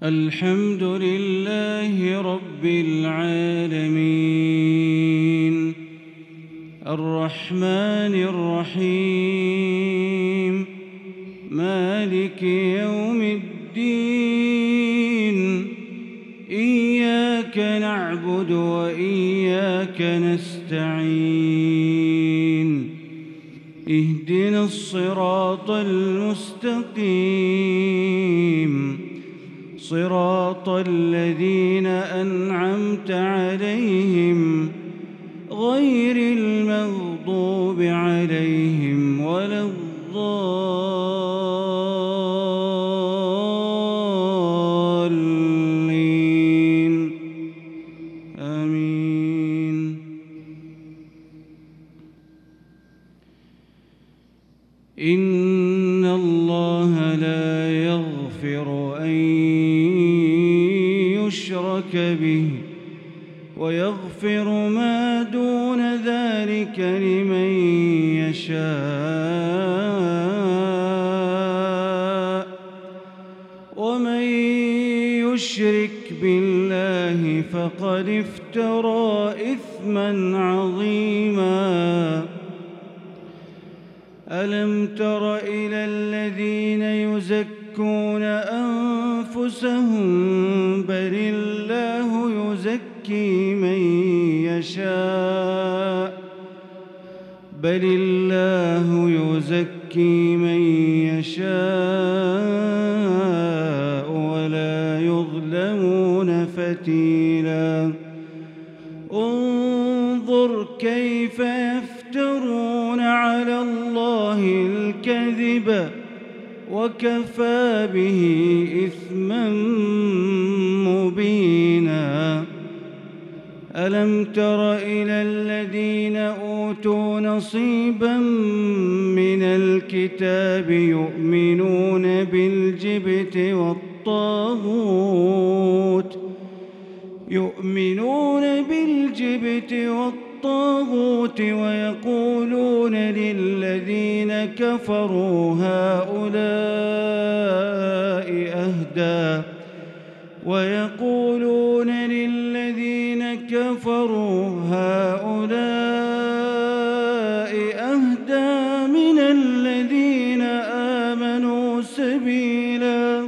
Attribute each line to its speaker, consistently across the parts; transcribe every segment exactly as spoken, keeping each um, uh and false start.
Speaker 1: الحمد لله رب العالمين الرحمن الرحيم مالك يوم الدين إياك نعبد وإياك نستعين اهدنا الصراط المستقيم صراط الذين أنعمت عليهم غير المغضوب عليهم ولا الضالين آمين. إن الله لا يغفر أن يشرك به ويغفر ما دون ذلك لمن يشاء ومن يشرك بالله فقد افترى إثما عظيما. ألم تر إلى الذين يزكون أنفسهم بل الله يزكي من يشاء بل الله يزكي من يشاء ولا يظلمون فتيلا. انظر كيف يفترون على الله الكذب وكفى به إثما مبينا. ألم تر إلى الذين أوتوا نصيبا من الكتاب يؤمنون بالجبت والطاغوت يؤمنون بالجبت والطاغوت ويقولون للذين كفروا هؤلاء أهدى ويقولون للذين كفروا هؤلاء أهدى من الذين آمنوا سبيلا.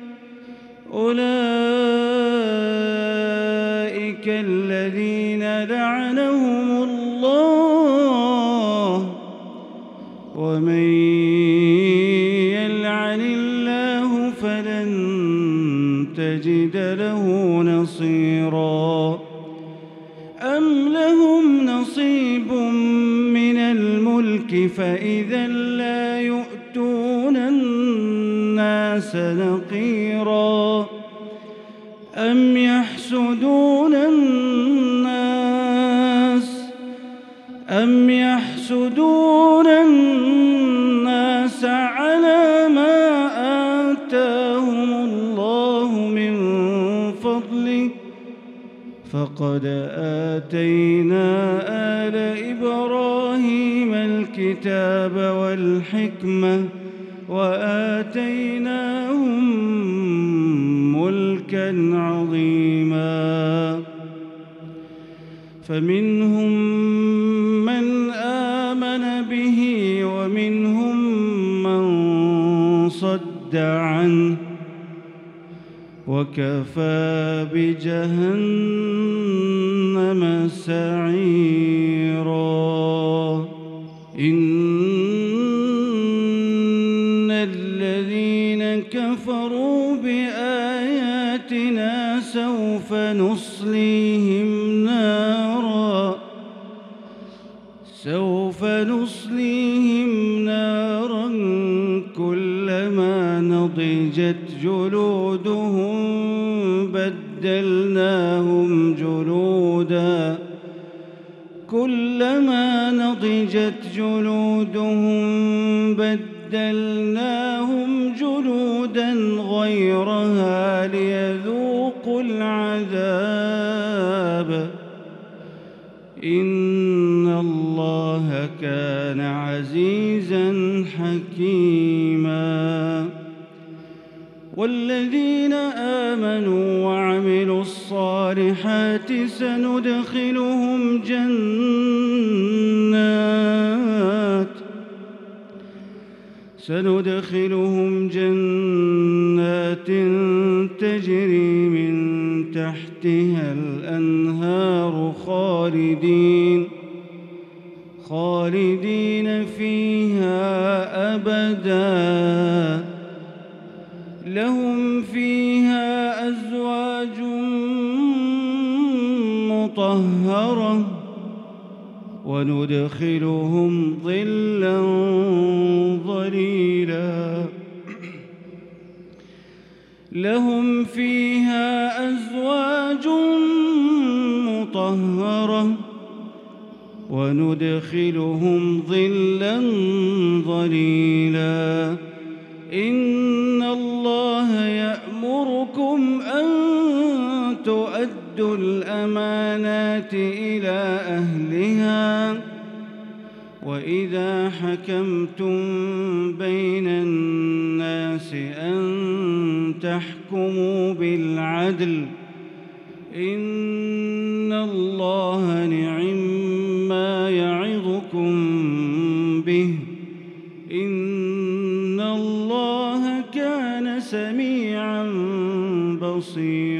Speaker 1: أولئك الذين لعنهم الله ومن يلعن الله فلن تجد له نصيرا. أم لهم نصيب من الملك فإذا لا يؤتون الناس نقيرا. أم يحسدون الناس أم يحسدون الناس على ما آتاهم الله من فضله فقد آتينا آل إبراهيم الكتاب والحكمة وآتيناهم ملكا عظيما. فمنهم من آمن به ومنهم من صد عنه وكفى بجهنم سعيرا. إن الذين كفروا بآياتنا سوف نصليهم نارا سوف نصليهم نارا كلما نضجت جلودهم بدلناهم جلودا كلما نضجت جلودهم بدلناهم جلودا غيرها ليذوقوا العذاب. إن الله كان عزيزا حكيما. والذين آمنوا وعملوا الصالحات سندخلهم جنات سندخلهم جنات تجري من تحتها الأنهار خالدين خالدين فيها أبداً لهم فيها أزواج مطهرة وندخلهم ظلاً ظليلاً لهم فيها أزواج مطهرة وندخلهم ظلاً ظليلاً إن الله يأمركم أن تؤدوا الأمانات إلى أهلها وإذا حكمتم بين الناس أن تحكموا بالعدل إن الله نعما يعظكم به إن الله كان سميعا بصيرا